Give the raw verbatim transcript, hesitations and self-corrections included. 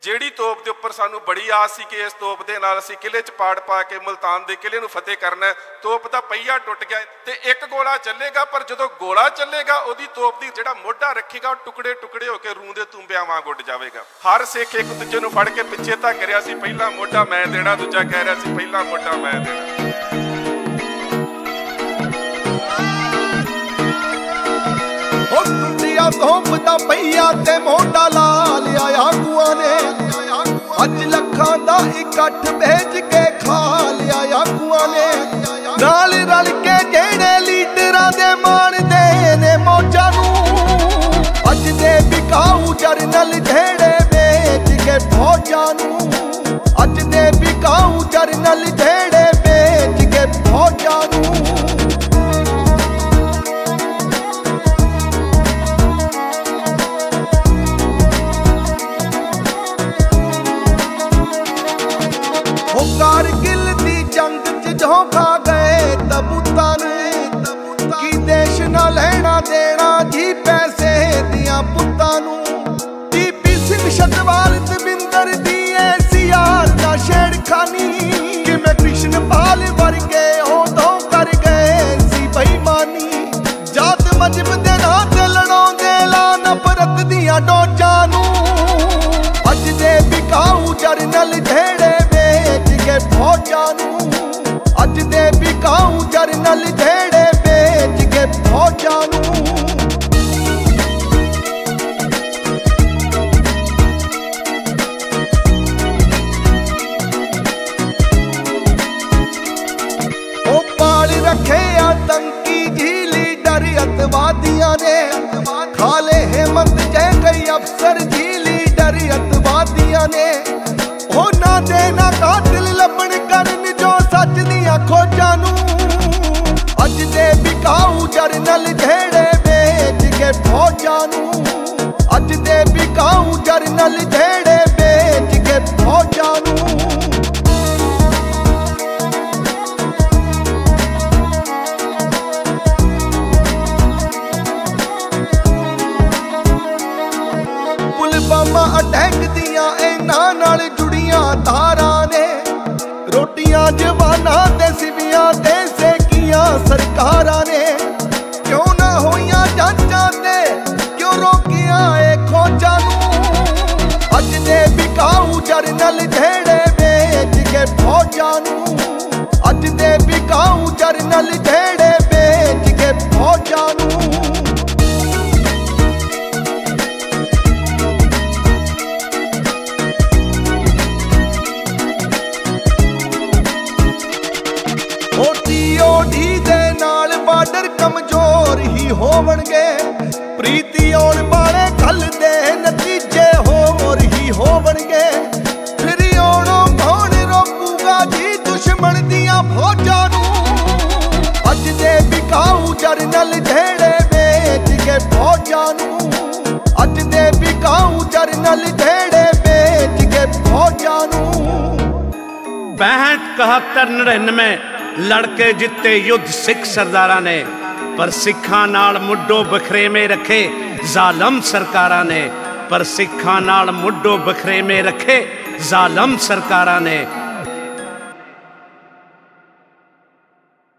ਜਿਹੜੀ ਤੋਪ ਦੇ ਉੱਪਰ ਸਾਨੂੰ ਬੜੀ ਆਸ ਸੀ ਕਿ ਇਸ ਤੋਪ ਦੇ ਨਾਲ ਅਸੀਂ ਕਿਲੇ 'ਚ ਪਾੜ ਪਾ ਕੇ ਮੁਲਤਾਨ ਦੇ ਕਿਲੇ ਨੂੰ ਫਤਿਹ ਕਰਨਾ। ਤੋਪ ਦਾ ਪਹੀਆ ਟੁੱਟ ਗਿਆ ਤੇ ਇੱਕ ਗੋਲਾ ਚੱਲੇਗਾ, ਪਰ ਜਦੋਂ ਗੋਲਾ ਚੱਲੇਗਾ ਉਹਦੀ ਤੋਪ ਦੀ ਜਿਹੜਾ ਮੋਢਾ ਰੱਖੇਗਾ ਉਹ ਟੁਕੜੇ ਟੁਕੜੇ ਹੋ ਕੇ ਰੂੰ ਦੇ ਤੁੰਬਿਆਂ ਵਾਂਗ ਉੱਡ ਜਾਵੇਗਾ। ਹਰ ਸਿੱਖ ਇੱਕ ਦੂਜੇ ਨੂੰ ਫੜ ਕੇ ਪਿੱਛੇ ਧੱਕ ਰਿਹਾ ਸੀ, ਪਹਿਲਾ ਮੋਢਾ ਮੈਂ ਦੇਣਾ, ਦੂਜਾ ਕਹਿ ਰਿਹਾ ਸੀ ਪਹਿਲਾ ਮੋਢਾ ਮੈਂ ਦੇਣਾ। ਤੋਪ ਦਾ ਪਹੀਆ ਤੇ ਮੋਢਾ ਲਾ ਲਿਆ ਆਗੂਆਂ ਨੇ, ਅੱਜ ਲੱਖਾਂ ਦਾ ਇਕੱਠ ਭੇਜ ਕੇ ਖਾ ਲਿਆ ਆਗੂਆਂ ਨੇ। ਨਾਲ ਰਲ ਕੇ ਜਿਹੜੇ ਲੀਡਰਾਂ ਦੇ ਮਾਣਦੇ ਨੇ ਮੌਜਾਂ ਨੂੰ, ਅੱਜ ਦੇ ਵਿਕਾਊ ਜਰਨਲ ਜਿਹੜੇ ਵੇਚ ਕੇ ਫੌਜਾਂ ਨੂੰ, ਅੱਜ ਦੇ ਵਿਕਾਊ ਜਰਨਲ ਜਿਹੜੇ ਵੇਚ ਕੇ ਫੌਜਾਂ ਨੂੰ। ਕਾਰਗਿਲ ਦੀ ਜੰਗ 'ਚ ਝੋਂਕਾ ਗਏ ਤਬੂਤਾਂ ਨੂੰ, ਕੀ ਦੇਸ਼ ਨਾ ਲੈਣਾ ਦੇਣਾ ਜੀ ਪੈਸੇ ਦੀਆਂ ਪੁੱਤਾਂ ਨੂੰ। ਟੀਪੀ ਸਿੰਘ ਛਤਵਾਲ ਦਵਿੰਦਰ ਦੀ ਐਸੀ ਯਾਰ ਦਾ ਛੇੜਖਾਨੀ, ਕਿਵੇਂ ਕ੍ਰਿਸ਼ਨਪਾਲ ਵਰਗੇ ਉਦੋਂ ਕਰ ਗਏ ਸੀ ਬੇਈਮਾਨੀ। ਜਾਤ ਮਜ਼ਹਬ ਦੇ ਨਾਂ ਤੇ ਲੜਾਉਂਦੇ ਲਾ ਨਫ਼ਰਤ ਦੀਆਂ ਡੋਜਾਂ ਨੂੰ, ਅੱਜ ਦੇ ਵਿਕਾਊ ਜਰਨਲ ਜਿਹੜੇ ਫੌਜਾਂ ਨੂੰ, ਅੱਜ ਦੇ ਵਿਕਾਊ ਜਰਨਲ ਜਿਹੜੇ ਵੇਚ ਕੇ ਫੌਜਾਂ ਨੂੰ। ਉਹ ਪਾਲ ਰੱਖੇ ਆਤੰਕੀ ਜੀ ਲੀਡਰ ਅੱਤਵਾਦੀਆਂ ਨੇ, ਖਾਲੇ ਹਿੰਮਤ ਜੇ ਕਈ ਅਫਸਰ ਜੀ ਲੀਡਰ ਅੱਤਵਾਦੀਆਂ ਨੇ। ਉਹਨਾਂ ਦੇ ਨਾ ਕਾਤਿਲ ਲੱਭਣ ਕਰਨ ਜੋ ਸੱਚ ਦੀਆਂ ਖੋਜਾਂ ਨੂੰ, ਅੱਜ ਦੇ ਵਿਕਾਊ ਜਰਨਲ ਜਿਹੜੇ ਵੇਚ ਕੇ ਫੌਜਾਂ ਨੂੰ, ਅੱਜ ਦੇ ਵਿਕਾਊ ਜਰਨਲ ਜਿਹੜੇ ਵੇਚ ਕੇ ਫੌਜਾਂ ਨੂੰ। ਪੁਲਵਾਮਾ ਅਟੈਕ ਦੀਆਂ ਇਹਨਾਂ ਨਾਲ ਜੁੜੀਆਂ ਤਾਰਾਂ ਨੇ, ਰੋਟੀਆਂ ਜਵਾਨਾਂ ਤੇ ਸਿਵਿਆਂ ਤੇ ਸੇਕੀਆਂ ਸਰਕਾਰਾਂ ਨੇ। ਕਿਉਂ ਨਾ ਹੋਈਆਂ ਜਾਂਚਾਂ ਤੇ ਕਿਉਂ ਰੋਕਿਆ ਏ ਖੋਜਾਂ ਨੂੰ, ਅੱਜ ਦੇ ਵਿਕਾਊ ਜਰਨਲ ਜਿਹੜੇ ਵੇਚ ਕੇ ਫੌਜਾਂ ਨੂੰ, ਅੱਜ ਦੇ ਵਿਕਾਊ ਜਰਨਲ ਜਿਹੜੇ ਵੇਚ ਕੇ ਫੌਜਾਂ ਨੂੰ। ਓਡੀ ਦੇ ਨਾਲ ਬਾਰਡਰ ਕਮਜ਼ੋਰ ਹੀ ਹੋਵਣਗੇ, ਪ੍ਰੀਤੀ ਆਉਣ ਵਾਲੇ ਕੱਲ ਦੇ ਨਤੀਜੇ ਹੋਰ ਹੀ ਹੋਵਣਗੇ। ਫਿਰ ਆਉਣੋਂ ਕੌਣ ਰੋਕੂਗਾ ਜੀ ਦੁਸ਼ਮਣ ਦੀਆਂ ਫੌਜਾਂ ਨੂੰ, ਅੱਜ ਦੇ ਵਿਕਾਊ ਜਰਨਲ ਜਿਹੜੇ ਵੇਚ ਕੇ ਫੌਜਾਂ ਨੂੰ, ਅੱਜ ਦੇ ਵਿਕਾਊ ਜਰਨਲ ਜਿਹੜੇ ਵੇਚ ਕੇ ਫੌਜਾਂ ਨੂੰ। ਪੈਂਹਠ ਇਕਹੱਤਰ ਨੜਿਨਵੇਂ ਲੜਕੇ ਜਿੱਤੇ ਯੁੱਧ ਸਿੱਖ ਸਰਦਾਰਾਂ ਨੇ, ਪਰ ਸਿੱਖਾਂ ਨਾਲ ਮੁੱਢੋਂ ਬਖਰੇਵੇਂ ਰੱਖੇ ਜ਼ਾਲਮ ਸਰਕਾਰਾਂ ਨੇ, ਪਰ ਸਿੱਖਾਂ ਨਾਲ ਮੁੱਢੋਂ ਬਖਰੇਵੇਂ ਰੱਖੇ ਜ਼ਾਲਮ ਸਰਕਾਰਾਂ ਨੇ।